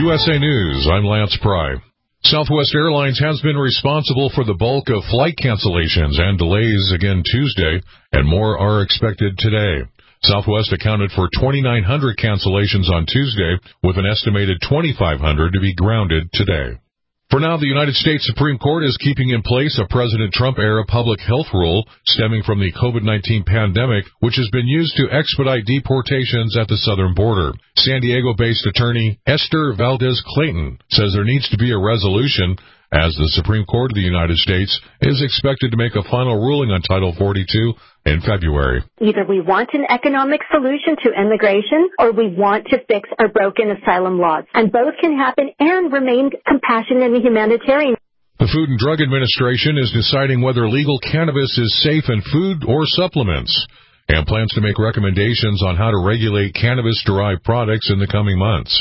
USA News, I'm Lance Pry. Southwest Airlines has been responsible for the bulk of flight cancellations and delays again Tuesday, and more are expected today. Southwest accounted for 2,900 cancellations on Tuesday, with an estimated 2,500 to be grounded today. For now, the United States Supreme Court is keeping in place a President Trump-era public health rule stemming from the COVID-19 pandemic, which has been used to expedite deportations at the southern border. San Diego-based attorney Esther Valdez-Clayton says there needs to be a resolution as the Supreme Court of the United States is expected to make a final ruling on Title 42 in February. Either we want an economic solution to immigration or we want to fix our broken asylum laws. And both can happen and remain compassionate and humanitarian. The Food and Drug Administration is deciding whether legal cannabis is safe in food or supplements and plans to make recommendations on how to regulate cannabis-derived products in the coming months.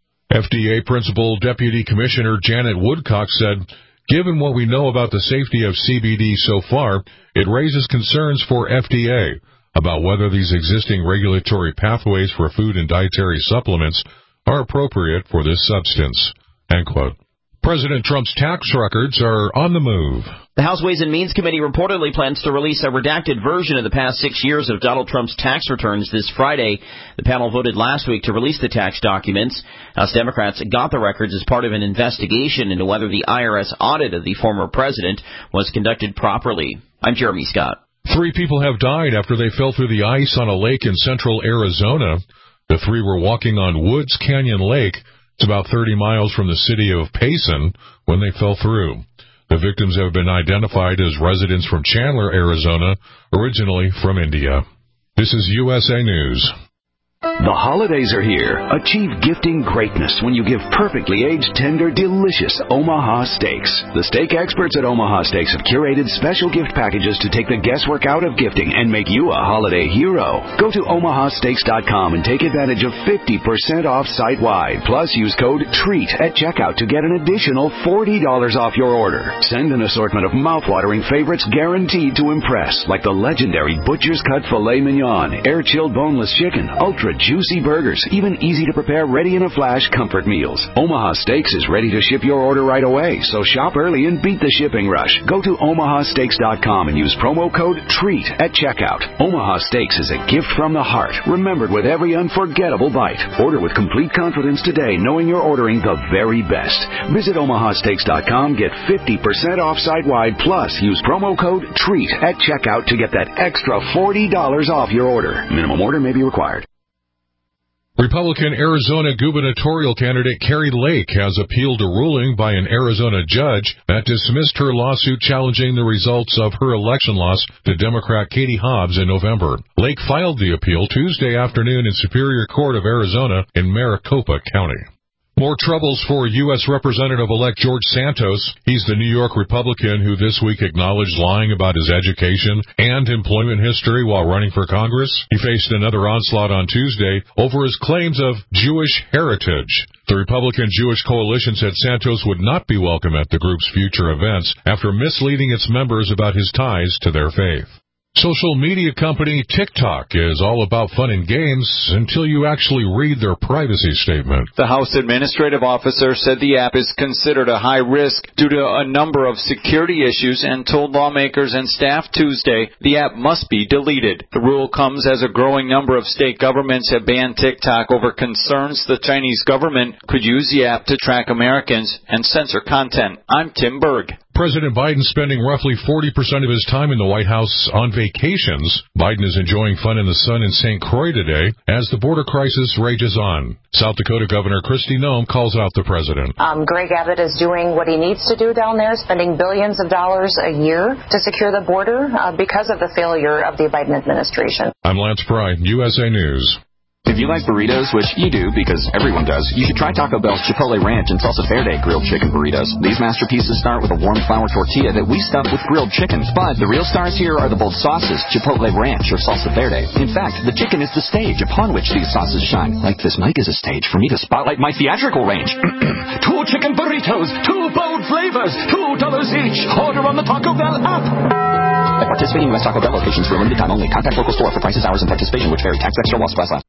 FDA Principal Deputy Commissioner Janet Woodcock said, "Given what we know about the safety of CBD so far, it raises concerns for FDA about whether these existing regulatory pathways for food and dietary supplements are appropriate for this substance." End quote. President Trump's tax records are on the move. The House Ways and Means Committee reportedly plans to release a redacted version of the past 6 years of Donald Trump's tax returns this Friday. The panel voted last week to release the tax documents. House Democrats got the records as part of an investigation into whether the IRS audit of the former president was conducted properly. I'm Jeremy Scott. 3 people have died after they fell through the ice on a lake in central Arizona. The 3 were walking on Woods Canyon Lake. It's about 30 miles from the city of Payson when they fell through. The victims have been identified as residents from Chandler, Arizona, originally from India. This is USA News. The holidays are here. Achieve gifting greatness when you give perfectly aged, tender, delicious Omaha steaks. The steak experts at Omaha Steaks have curated special gift packages to take the guesswork out of gifting and make you a holiday hero. Go to omahasteaks.com and take advantage of 50% off site-wide. Plus, use code TREAT at checkout to get an additional $40 off your order. Send an assortment of mouth-watering favorites guaranteed to impress, like the legendary Butcher's Cut Filet Mignon, air-chilled boneless chicken, ultra juicy burgers, even easy-to-prepare, ready-in-a-flash comfort meals. Omaha Steaks is ready to ship your order right away, so shop early and beat the shipping rush. Go to omahasteaks.com and use promo code TREAT at checkout. Omaha Steaks is a gift from the heart, remembered with every unforgettable bite. Order with complete confidence today, knowing you're ordering the very best. Visit omahasteaks.com, get 50% off site-wide, plus use promo code TREAT at checkout to get that extra $40 off your order. Minimum order may be required. Republican Arizona gubernatorial candidate Kari Lake has appealed a ruling by an Arizona judge that dismissed her lawsuit challenging the results of her election loss to Democrat Katie Hobbs in November. Lake filed the appeal Tuesday afternoon in Superior Court of Arizona in Maricopa County. More troubles for U.S. Representative-elect George Santos. He's the New York Republican who this week acknowledged lying about his education and employment history while running for Congress. He faced another onslaught on Tuesday over his claims of Jewish heritage. The Republican Jewish Coalition said Santos would not be welcome at the group's future events after misleading its members about his ties to their faith. Social media company TikTok is all about fun and games until you actually read their privacy statement. The House Administrative Officer said the app is considered a high risk due to a number of security issues and told lawmakers and staff Tuesday the app must be deleted. The rule comes as a growing number of state governments have banned TikTok over concerns the Chinese government could use the app to track Americans and censor content. I'm Tim Berg. President Biden spending roughly 40% of his time in the White House on vacations. Biden is enjoying fun in the sun in St. Croix today as the border crisis rages on. South Dakota Governor Kristi Noem calls out the president. Greg Abbott is doing what he needs to do down there, spending billions of dollars a year to secure the border because of the failure of the Biden administration. I'm Lance Pry, USA News. If you like burritos, which you do because everyone does, you should try Taco Bell's Chipotle Ranch and Salsa Verde grilled chicken burritos. These masterpieces start with a warm flour tortilla that we stuff with grilled chicken. But the real stars here are the bold sauces, Chipotle Ranch or Salsa Verde. In fact, the chicken is the stage upon which these sauces shine. Like this mic is a stage for me to spotlight my theatrical range. 2 chicken burritos, 2 bold flavors, $2 each. Order on the Taco Bell app. At participating U.S. Taco Bell locations for a limited time only. Contact local store for prices, hours, and participation which vary. Tax extra loss class.